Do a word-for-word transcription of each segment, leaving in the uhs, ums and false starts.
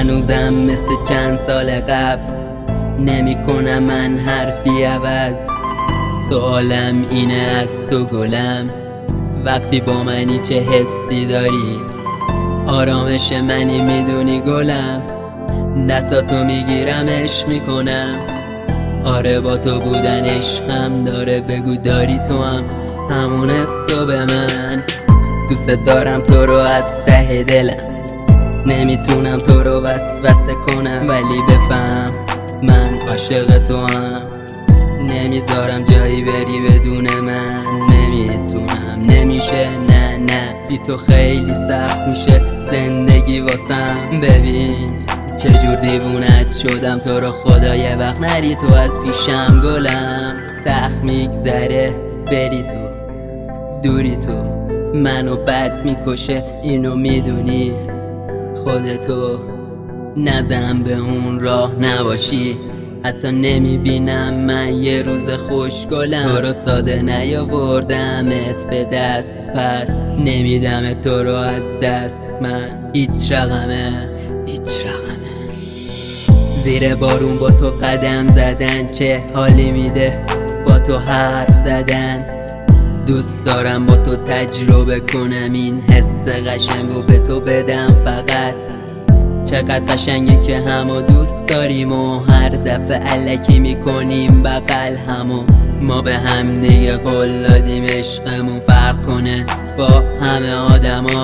هنوزم مثل چند سال قبل نمی کنم من حرفی عوض. سوالم اینه از تو گلم، وقتی با منی چه حسی داری؟ آرامش منی میدونی گلم، دستاتو میگیرم عشق میکنم. آره با تو بودن عشقم داره، بگو داری تو هم همون حسو به من. دوست دارم تو رو از ته دلم، نمیتونم تو رو وسوسه کنم، ولی بفهم من عاشق تو هم. نمیذارم جایی بری بدون من، نمیتونم نمیشه نه نه، بی تو خیلی سخت میشه زندگی واسم. ببین چجور دیوونت شدم، تو رو خدا یه وقت نری تو از پیشم گلم. سخت میگذره بری تو، دوری تو منو بد میکشه، اینو میدونی خودتو. نزن به اون راه نباشی، حتی نمیبینم من یه روز خوش گلم. تو رو ساده نیاوردمت به دست، پس نمیدم تو رو از دست من. هیچ رقمه هیچ رقمه زیر بارون با تو قدم زدن چه حالی میده، با تو حرف زدن. دوست دارم با تو تجربه کنم این حس قشنگو به تو بدم فقط. چقدر قشنگه که همو دوست داریم و هر دفعه الکی میکنیم بغل همو. ما به هم دیگه قول دادیم عشقمون فرق کنه با همه آدما.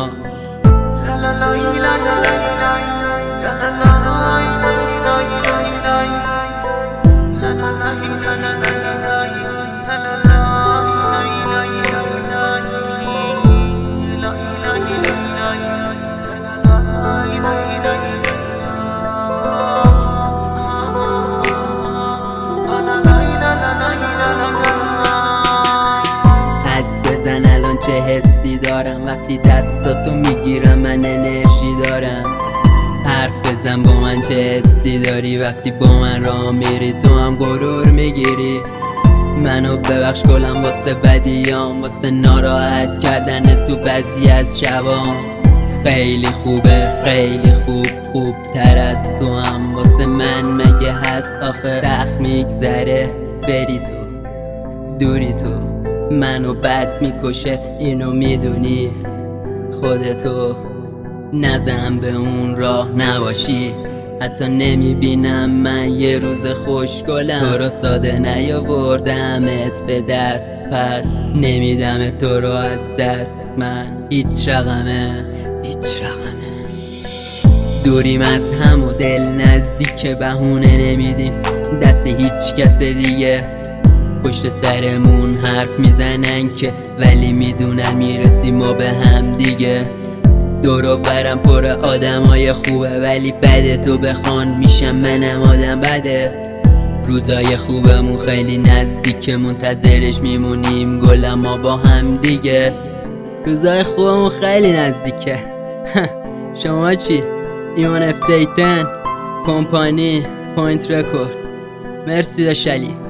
الان چه حسی دارم وقتی دستاتو میگیرم، من انرژی دارم. حرف بزن با من چه حسی داری، وقتی با من راه میری تو هم غرور میگیری. منو ببخش گلم واسه بدیام، واسه ناراحت کردن تو بعضی از شبام. خیلی خوبه خیلی خوب، خوب تر از تو هم واسه من مگه هست آخه. سخت میگذره بری تو، دوری تو منو بد میکشه، اینو میدونی خودتو. نزن به اون راه نباشی، حتی نمیبینم من یه روز خوش گلم. تو رو ساده نیاوردمت به دست، پس نمیدم تو رو از دست من. هیچ رقمه هیچ رقمه دوریم از هم و دل نزدیک، بهونه نمیدیم دست هیچ کس دیگه. پشت سرمون حرف میزنن که ولی میدونن میرسیم ما به هم دیگه. دور و برم پر آدمای خوبه ولی بده تو بخوان میشم منم آدم بده. روزای خوبمون خیلی نزدیک، منتظرش میمونیم گلم ما با هم دیگه. روزای خوبمون خیلی نزدیکه. شما چی؟ ایمان افتیتن کمپانی پوینت رکورد. مرسی داشلی.